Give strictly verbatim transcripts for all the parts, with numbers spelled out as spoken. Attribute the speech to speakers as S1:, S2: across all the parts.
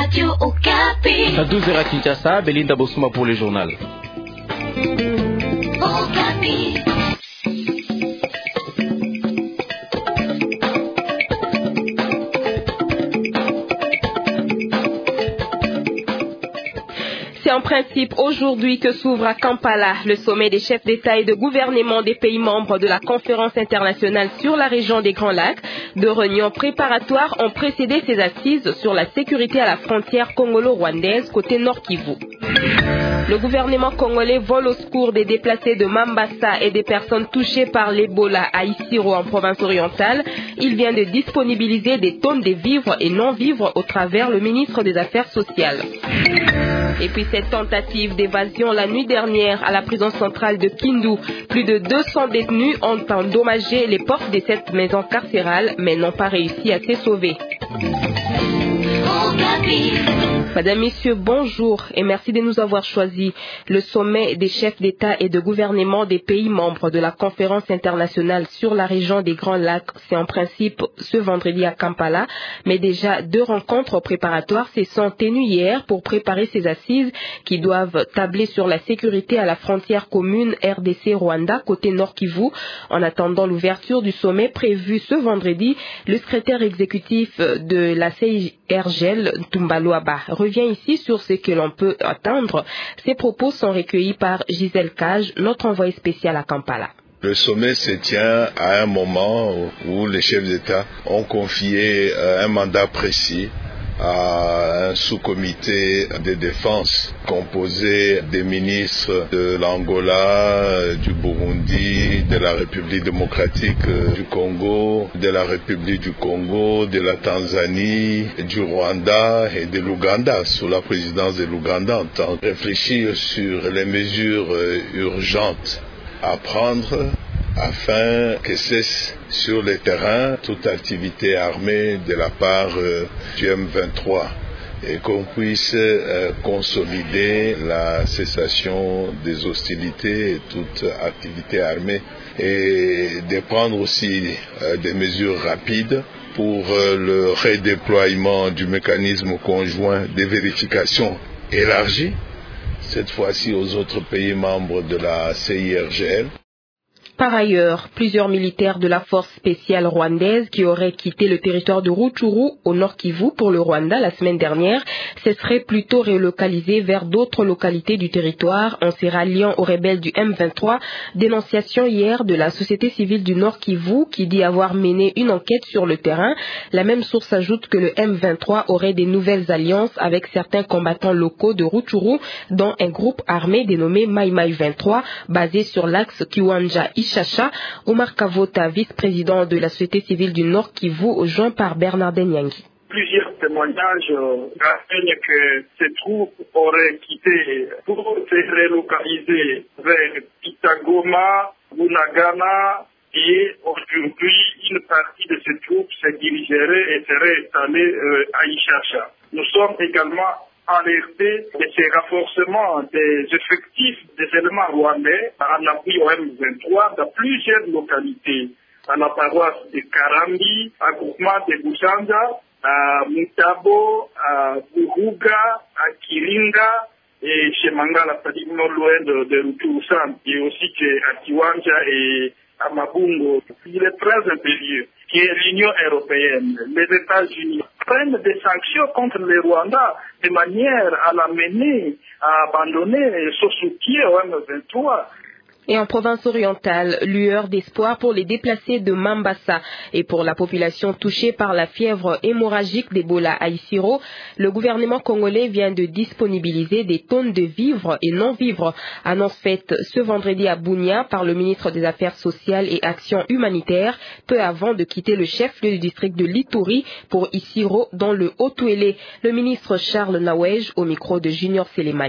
S1: Radio Okapi.
S2: À douze heures à Kinshasa, Belinda Bosuma pour le journal.
S1: Okapi.
S3: C'est en principe aujourd'hui que s'ouvre à Kampala le sommet des chefs d'État et de gouvernement des pays membres de la Conférence internationale sur la région des Grands Lacs. Deux réunions préparatoires ont précédé ces assises sur la sécurité à la frontière congolo-rwandaise côté Nord Kivu. Le gouvernement congolais vole au secours des déplacés de Mambasa et des personnes touchées par l'Ebola à Isiro en province orientale. Il vient de disponibiliser des tonnes de vivres et non-vivres au travers le ministre des Affaires sociales. Et puis cette tentative d'évasion la nuit dernière à la prison centrale de Kindu. Plus de deux cents détenus ont endommagé les portes de cette maison carcérale mais n'ont pas réussi à se sauver. Madame, Messieurs, bonjour et merci de nous avoir choisis. Le sommet des chefs d'État et de gouvernement des pays membres de la Conférence internationale sur la région des Grands Lacs, c'est en principe ce vendredi à Kampala, mais déjà deux rencontres préparatoires se sont tenues hier pour préparer ces assises qui doivent tabler sur la sécurité à la frontière commune R D C-Rwanda côté Nord Kivu. En attendant l'ouverture du sommet prévu ce vendredi, le secrétaire exécutif de la C I R G L, Tumbaloaba, revient ici sur ce que l'on peut attendre. Ces propos sont recueillis par Gisèle Cage, notre envoyé spécial à Kampala.
S4: Le sommet se tient à un moment où les chefs d'État ont confié un mandat précis à un sous-comité de défense composé des ministres de l'Angola, du Burundi, de la République démocratique du Congo, de la République du Congo, de la Tanzanie, du Rwanda et de l'Ouganda, sous la présidence de l'Ouganda, en train de réfléchir sur les mesures urgentes à prendre afin que cesse sur le terrain toute activité armée de la part euh, du M vingt-trois et qu'on puisse euh, consolider la cessation des hostilités et toute activité armée et de prendre aussi euh, des mesures rapides pour euh, le redéploiement du mécanisme conjoint de vérification élargi, cette fois-ci aux autres pays membres de la C I R G L.
S3: Par ailleurs, plusieurs militaires de la force spéciale rwandaise qui auraient quitté le territoire de Rutshuru au Nord Kivu pour le Rwanda la semaine dernière se seraient plutôt relocalisés vers d'autres localités du territoire en se ralliant aux rebelles du M vingt-trois. Dénonciation hier de la société civile du Nord Kivu qui dit avoir mené une enquête sur le terrain. La même source ajoute que le M vingt-trois aurait des nouvelles alliances avec certains combattants locaux de Rutshuru, dont un groupe armé dénommé Mai Mai vingt-trois basé sur l'axe Kiwanja Chacha. Omar Kavota, vice-président de la société civile du Nord Kivu, joint par Bernardin Nyangi.
S5: Plusieurs témoignages renseignent que ces troupes auraient quitté pour se relocaliser vers Pitagoma, Bunagana, et aujourd'hui une partie de ces troupes se dirigerait et serait installée euh, à Ichacha. Nous sommes également alerté de ces renforcements des effectifs des éléments rwandais en appui au M vingt-trois dans plusieurs localités, à la paroisse de Karambi, à groupement de Bouchanda, à Mutabo, à Buruga, à Kiringa et chez Mangala, c'est-à-dire non loin de, de Rutshuru, et aussi à Kiwanja et à Mabungo. Il est très impérieux que l'Union européenne, les États-Unis prennent des sanctions contre le Rwanda de manière à l'amener à abandonner son soutien au M vingt-trois.
S3: Et en province orientale, lueur d'espoir pour les déplacés de Mambasa et pour la population touchée par la fièvre hémorragique d'Ebola à Isiro, le gouvernement congolais vient de disponibiliser des tonnes de vivres et non-vivres. Annonce faite ce vendredi à Bunia par le ministre des Affaires sociales et Actions humanitaires, peu avant de quitter le chef-lieu du district de Lituri pour Isiro dans le Haut-Touélé. Le ministre Charles Nawej au micro de Junior Selemani.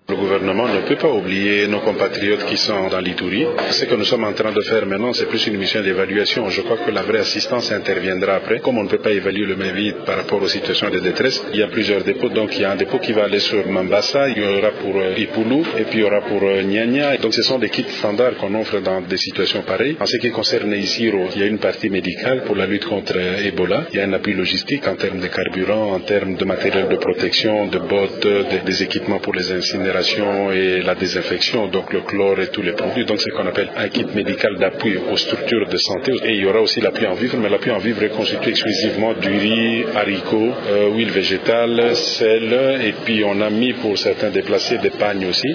S6: Le gouvernement ne peut pas oublier nos compatriotes qui sont dans l'Ituri. Ce que nous sommes en train de faire maintenant, c'est plus une mission d'évaluation. Je crois que la vraie assistance interviendra après. Comme on ne peut pas évaluer le Mévide par rapport aux situations de détresse, il y a plusieurs dépôts. Donc il y a un dépôt qui va aller sur Mambasa, il y aura pour Ipoulou et puis il y aura pour Nyanya. Donc ce sont des kits standards qu'on offre dans des situations pareilles. En ce qui concerne Isiro, il y a une partie médicale pour la lutte contre Ebola. Il y a un appui logistique en termes de carburant, en termes de matériel de protection, de bottes, de, des équipements pour les incinérations et la désinfection, donc le chlore et tous les produits. Donc c'est ce qu'on appelle un kit médical d'appui aux structures de santé. Et il y aura aussi l'appui en vivre, mais l'appui en vivre est constitué exclusivement du riz, haricots, euh, huile végétale, sel, et puis on a mis pour certains déplacés des pagnes aussi.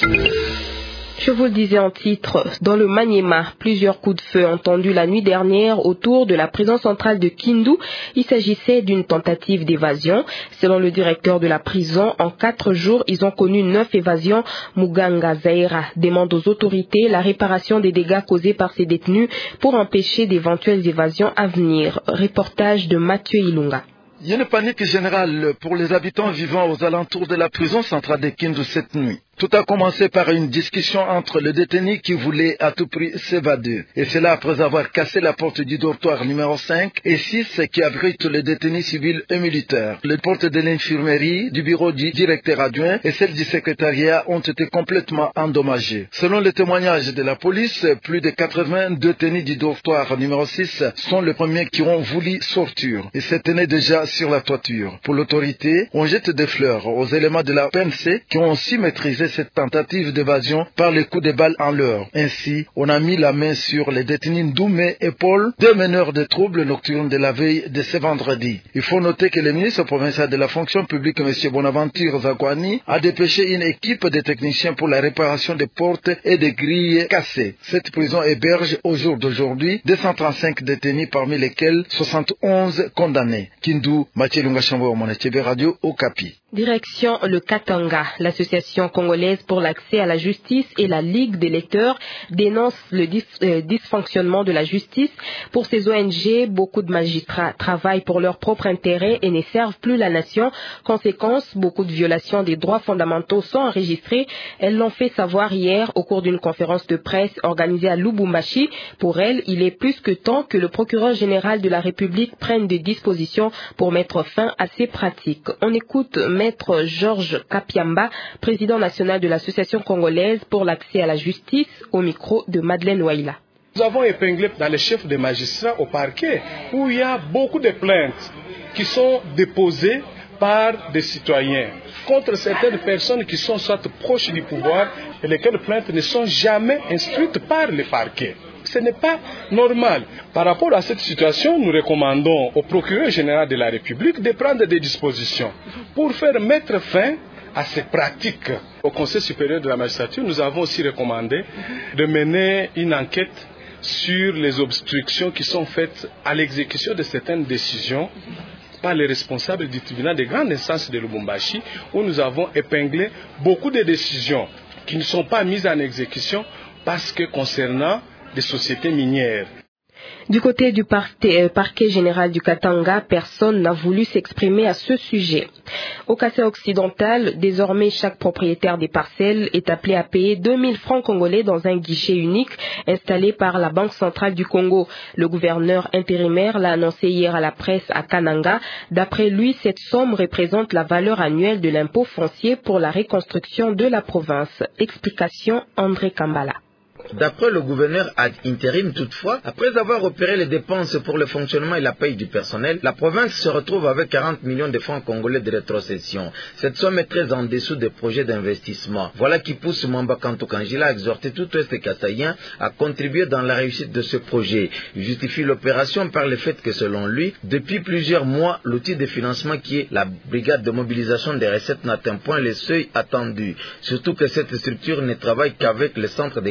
S3: Je vous le disais en titre, dans le Maniema, plusieurs coups de feu entendus la nuit dernière autour de la prison centrale de Kindu. Il s'agissait d'une tentative d'évasion. Selon le directeur de la prison, en quatre jours, ils ont connu neuf évasions. Muganga Zaira demande aux autorités la réparation des dégâts causés par ces détenus pour empêcher d'éventuelles évasions à venir. Reportage de Mathieu Ilunga.
S7: Il y a une panique générale pour les habitants vivant aux alentours de la prison centrale de Kindu cette nuit. Tout a commencé par une discussion entre le détenu qui voulait à tout prix s'évader. Et cela après avoir cassé la porte du dortoir numéro cinq et six qui abrite les détenus civils et militaires. Les portes de l'infirmerie, du bureau du directeur adjoint et celles du secrétariat ont été complètement endommagées. Selon le témoignage de la police, plus de quatre-vingts détenus du dortoir numéro six sont les premiers qui ont voulu sortir et se tenaient déjà sur la toiture. Pour l'autorité, on jette des fleurs aux éléments de la P N C qui ont aussi maîtrisé cette tentative d'évasion par les coups de balle en l'heure. Ainsi, on a mis la main sur les détenus Ndoumé et Paul, deux meneurs de troubles nocturnes de la veille de ce vendredi. Il faut noter que le ministre provincial de la fonction publique, M. Bonaventure Zakwani, a dépêché une équipe de techniciens pour la réparation des portes et des grilles cassées. Cette prison héberge au jour d'aujourd'hui deux cent trente-cinq détenus, parmi lesquels soixante et onze condamnés. Kindu, Mathieu Lunga Chambo, Monetebe Radio, Okapi.
S3: Direction le Katanga. L'association congolaise pour l'accès à la justice et la Ligue des lecteurs dénoncent le dis euh, dysfonctionnement de la justice. Pour ces O N G, beaucoup de magistrats travaillent pour leur propre intérêt et ne servent plus la nation. Conséquence, beaucoup de violations des droits fondamentaux sont enregistrées. Elles l'ont fait savoir hier au cours d'une conférence de presse organisée à Lubumbashi. Pour elles, il est plus que temps que le procureur général de la République prenne des dispositions pour mettre fin à ces pratiques. On écoute Maître Georges Kapiamba, président national de l'Association congolaise pour l'accès à la justice, au micro de Madeleine Waila.
S8: Nous avons épinglé dans les chefs des magistrats au parquet où il y a beaucoup de plaintes qui sont déposées par des citoyens contre certaines personnes qui sont soit proches du pouvoir et lesquelles plaintes ne sont jamais instruites par les parquets. Ce n'est pas normal. Par rapport à cette situation, nous recommandons au procureur général de la République de prendre des dispositions pour faire mettre fin à ces pratiques. Au Conseil supérieur de la magistrature, nous avons aussi recommandé de mener une enquête sur les obstructions qui sont faites à l'exécution de certaines décisions par les responsables du tribunal de grande instance de Lubumbashi, où nous avons épinglé beaucoup de décisions qui ne sont pas mises en exécution parce que concernant des sociétés minières.
S3: Du côté du parquet, parquet général du Katanga, personne n'a voulu s'exprimer à ce sujet. Au Kassai occidental, désormais chaque propriétaire des parcelles est appelé à payer deux mille francs congolais dans un guichet unique installé par la Banque centrale du Congo. Le gouverneur intérimaire l'a annoncé hier à la presse à Kananga. D'après lui, cette somme représente la valeur annuelle de l'impôt foncier pour la reconstruction de la province. Explication André Kambala.
S9: D'après le gouverneur ad intérim, toutefois, après avoir opéré les dépenses pour le fonctionnement et la paye du personnel, la province se retrouve avec quarante millions de francs congolais de rétrocession. Cette somme est très en dessous des projets d'investissement. Voilà qui pousse Mwamba Kanto Kangila à exhorter tout Ouest Kassaïen à contribuer dans la réussite de ce projet. Il justifie l'opération par le fait que, selon lui, depuis plusieurs mois, l'outil de financement qui est la brigade de mobilisation des recettes n'atteint point les seuils attendus. Surtout que cette structure ne travaille qu'avec le centre de Kananga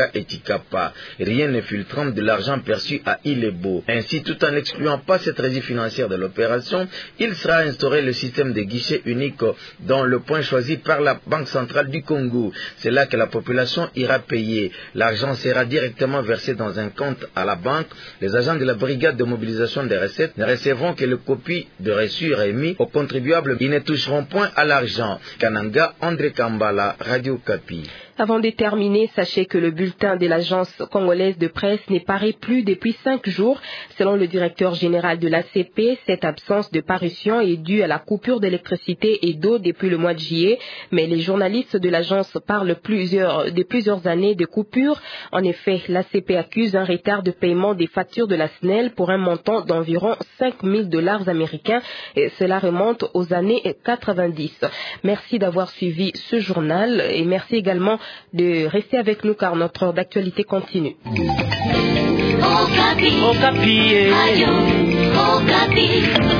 S9: Kananga et Tikapa. Rien ne filtrant de l'argent perçu à Ilebo. Ainsi, tout en n'excluant pas cette régie financière de l'opération, il sera instauré le système de guichet unique dans le point choisi par la Banque centrale du Congo. C'est là que la population ira payer. L'argent sera directement versé dans un compte à la banque. Les agents de la brigade de mobilisation des recettes ne recevront que les copies de reçus remis aux contribuables. Ils ne toucheront point à l'argent. Kananga, André Kambala, Radio Kapi.
S3: Avant de terminer, sachez que le bulletin de l'agence congolaise de presse n'est paru plus depuis cinq jours. Selon le directeur général de l'A C P, cette absence de parution est due à la coupure d'électricité et d'eau depuis le mois de juillet. Mais les journalistes de l'agence parlent plusieurs, de plusieurs années de coupure. En effet, l'A C P accuse un retard de paiement des factures de la S N E L pour un montant d'environ cinq mille dollars américains. Et cela remonte aux années quatre-vingt-dix. Merci d'avoir suivi ce journal et merci également de rester avec nous car notre heure d'actualité continue.
S1: Okapi. Okapi. Radio Okapi.